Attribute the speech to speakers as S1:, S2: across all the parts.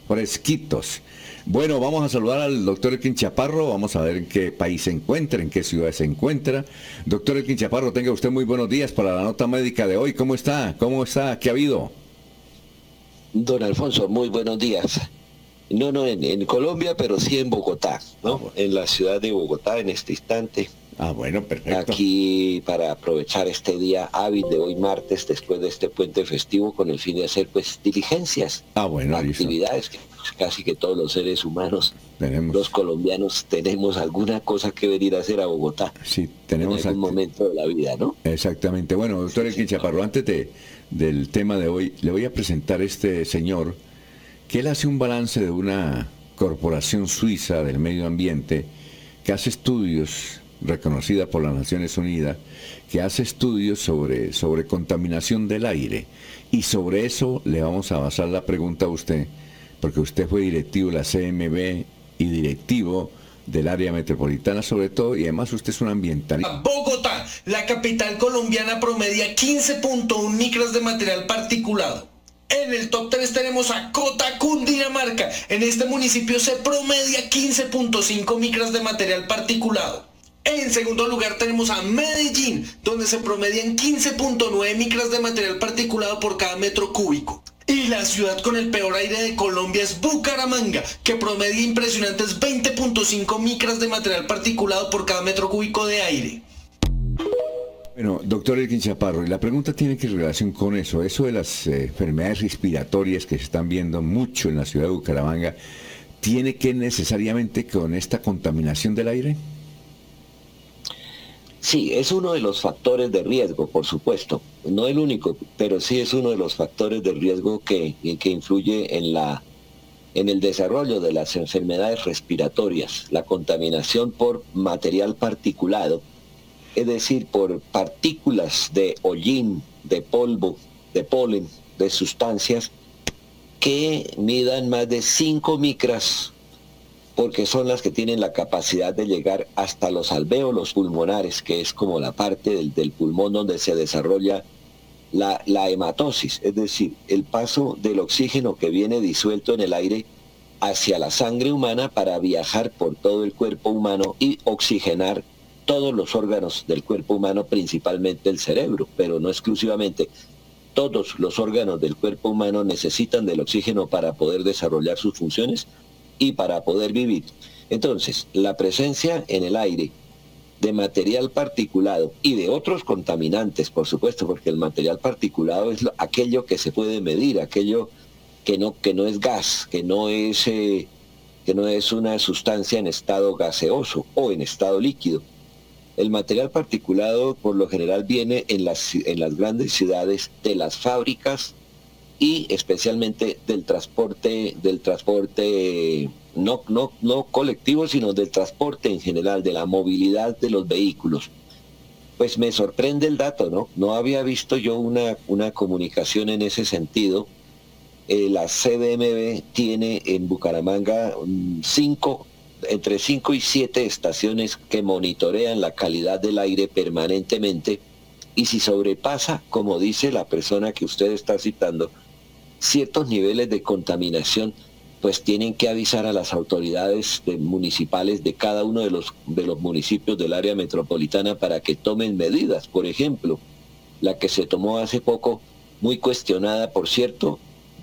S1: Fresquitos. Bueno, vamos a saludar al doctor Elkin Chaparro, vamos a ver en qué país se encuentra, en qué ciudad se encuentra. Doctor Elkin Chaparro, tenga usted muy buenos días para la nota médica de hoy. ¿Cómo está? ¿Cómo está? ¿Qué ha habido?
S2: Don Alfonso, muy buenos días. No en Colombia, pero sí en Bogotá,
S1: Ah,
S2: ¿no?
S1: bueno.
S2: En la ciudad de Bogotá en este instante.
S1: Bueno, perfecto.
S2: Aquí para aprovechar este día hábil de hoy martes, después de este puente festivo, con el fin de hacer pues diligencias,
S1: Bueno, listo.
S2: actividades que casi que todos los seres humanos, los
S1: Tenemos,
S2: colombianos, tenemos alguna cosa que venir a hacer a Bogotá
S1: sí,
S2: en
S1: tenemos
S2: algún momento de la vida, ¿no?
S1: exactamente. Bueno, doctor
S2: Sí,
S1: Elkin
S2: señor.
S1: Chaparro, del tema de hoy, le voy a presentar a este señor que él hace un balance de una corporación suiza del medio ambiente que hace estudios, reconocida por las Naciones Unidas, que hace estudios sobre contaminación del aire. Y sobre eso le vamos a basar la pregunta a usted, porque usted fue directivo de la CMB y directivo del área metropolitana sobre todo, y además usted es un ambientalista.
S3: Bogotá, la capital colombiana, promedia 15.1 micras de material particulado. En el top 3 tenemos a Cota, Cundinamarca. En este municipio se promedia 15.5 micras de material particulado. En segundo lugar tenemos a Medellín, donde se promedian 15.9 micras de material particulado por cada metro cúbico. Y la ciudad con el peor aire de Colombia es Bucaramanga, que promedia impresionantes 20.5 micras de material particulado por cada metro cúbico de aire.
S1: Bueno, doctor Elkin Chaparro, y la pregunta tiene que relación con eso de las enfermedades respiratorias que se están viendo mucho en la ciudad de Bucaramanga, ¿tiene que necesariamente con esta contaminación del aire?
S2: Sí, es uno de los factores de riesgo, por supuesto. No el único, pero sí es uno de los factores de riesgo que influye en el desarrollo de las enfermedades respiratorias. La contaminación por material particulado, es decir, por partículas de hollín, de polvo, de polen, de sustancias que midan más de 5 micras, porque son las que tienen la capacidad de llegar hasta los alvéolos pulmonares, que es como la parte del pulmón donde se desarrolla la hematosis, es decir, el paso del oxígeno que viene disuelto en el aire hacia la sangre humana para viajar por todo el cuerpo humano y oxigenar todos los órganos del cuerpo humano, principalmente el cerebro, pero no exclusivamente. Todos los órganos del cuerpo humano necesitan del oxígeno para poder desarrollar sus funciones y para poder vivir. Entonces, la presencia en el aire de material particulado y de otros contaminantes, por supuesto, porque el material particulado es aquello que se puede medir, aquello que no es gas, que no es una sustancia en estado gaseoso o en estado líquido. El material particulado por lo general viene en las grandes ciudades de las fábricas y especialmente del transporte no colectivo, sino del transporte en general, de la movilidad de los vehículos. Pues me sorprende el dato, ¿no? No había visto yo una comunicación en ese sentido. La CDMB tiene en Bucaramanga entre 5 y 7 estaciones que monitorean la calidad del aire permanentemente, y si sobrepasa, como dice la persona que usted está citando, ciertos niveles de contaminación, pues tienen que avisar a las autoridades municipales de cada uno de los municipios del área metropolitana para que tomen medidas. Por ejemplo, la que se tomó hace poco, muy cuestionada, por cierto,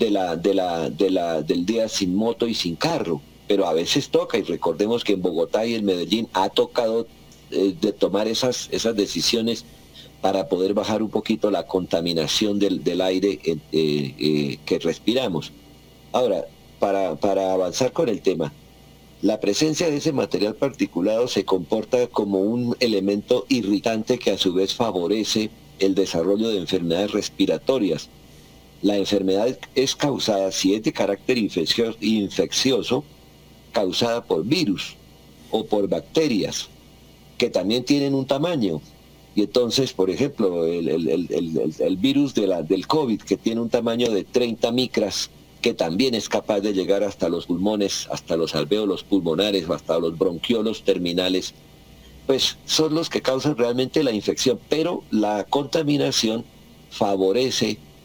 S2: del día sin moto y sin carro, pero a veces toca, y recordemos que en Bogotá y en Medellín ha tocado de tomar esas decisiones para poder bajar un poquito la contaminación del aire que respiramos. Ahora, para avanzar con el tema, la presencia de ese material particulado se comporta como un elemento irritante que a su vez favorece el desarrollo de enfermedades respiratorias. La enfermedad es causada, si es de carácter infeccioso, causada por virus o por bacterias, que también tienen un tamaño. Y entonces, por ejemplo, el virus del COVID, que tiene un tamaño de 30 micras, que también es capaz de llegar hasta los pulmones, hasta los alvéolos pulmonares, o hasta los bronquiolos terminales, pues son los que causan realmente la infección. Pero la contaminación favorece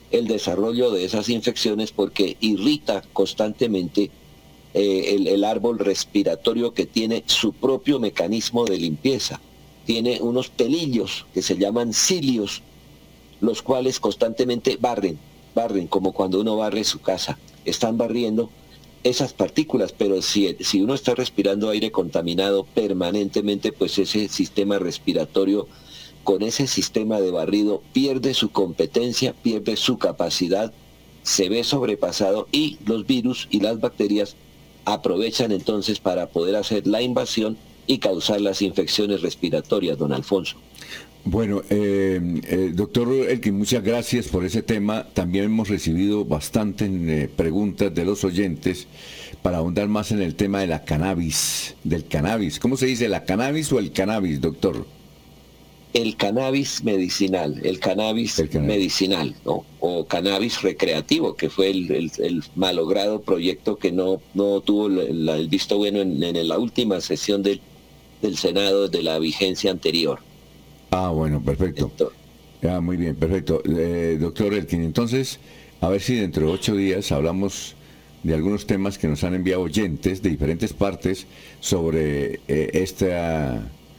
S2: el desarrollo de esas infecciones porque irrita constantemente el árbol respiratorio, que tiene su propio mecanismo de limpieza. Tiene unos pelillos que se llaman cilios, los cuales constantemente barren como cuando uno barre su casa. Están barriendo esas partículas, pero si uno está respirando aire contaminado permanentemente, pues ese sistema respiratorio, con ese sistema de barrido, pierde su competencia, pierde su capacidad, se ve sobrepasado, y los virus y las bacterias aprovechan entonces para poder hacer la invasión y causar las infecciones respiratorias, don Alfonso.
S1: Bueno, doctor Elkin, muchas gracias por ese tema. También hemos recibido bastantes preguntas de los oyentes para ahondar más en el tema de la cannabis, del cannabis. ¿Cómo se dice, la cannabis o el cannabis, doctor?
S2: El cannabis medicinal, medicinal, ¿no? O cannabis recreativo, que fue el malogrado proyecto que no tuvo el visto bueno en la última sesión del Senado de la vigencia anterior.
S1: Ah, bueno, perfecto. Muy bien, perfecto. Doctor Elkin, entonces, a ver si dentro de 8 días hablamos de algunos temas que nos han enviado oyentes de diferentes partes sobre esta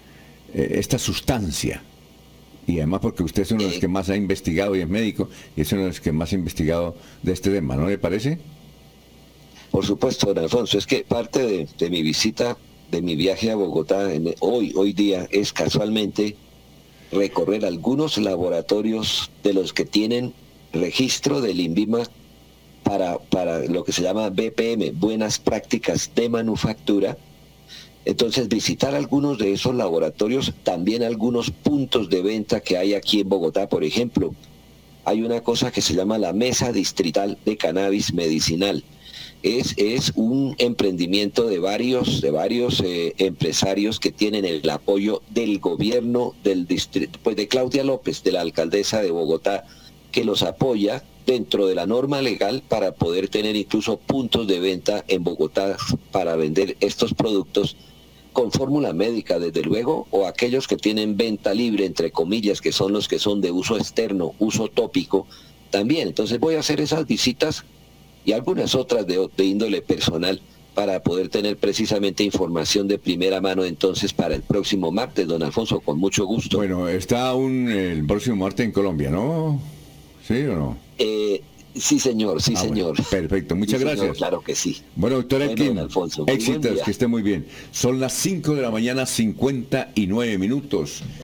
S1: sustancia. Y además porque usted es uno de los que más ha investigado y es médico, y es uno de los que más ha investigado de este tema, ¿no le parece?
S2: Por supuesto, don Alfonso, es que parte de mi visita, de mi viaje a Bogotá hoy día, es casualmente recorrer algunos laboratorios de los que tienen registro del INVIMA para lo que se llama BPM, Buenas Prácticas de Manufactura. Entonces, visitar algunos de esos laboratorios, también algunos puntos de venta que hay aquí en Bogotá. Por ejemplo, hay una cosa que se llama la Mesa Distrital de Cannabis Medicinal. Es un emprendimiento de varios empresarios que tienen el apoyo del gobierno del distrito, pues de Claudia López, de la alcaldesa de Bogotá, que los apoya dentro de la norma legal para poder tener incluso puntos de venta en Bogotá para vender estos productos con fórmula médica, desde luego, o aquellos que tienen venta libre, entre comillas, que son los que son de uso externo, uso tópico, también. Entonces voy a hacer esas visitas y algunas otras de índole personal para poder tener precisamente información de primera mano entonces para el próximo martes, don Alfonso, con mucho gusto.
S1: Bueno, está el próximo martes en Colombia, ¿no? ¿Sí o no?
S2: Sí, señor, sí, señor.
S1: Bueno, perfecto, muchas gracias.
S2: Señor, claro que sí.
S1: Bueno, doctor Elkin,
S2: Alfonso,
S1: éxitos, que esté muy bien. Son las 5 de la mañana, 59 minutos.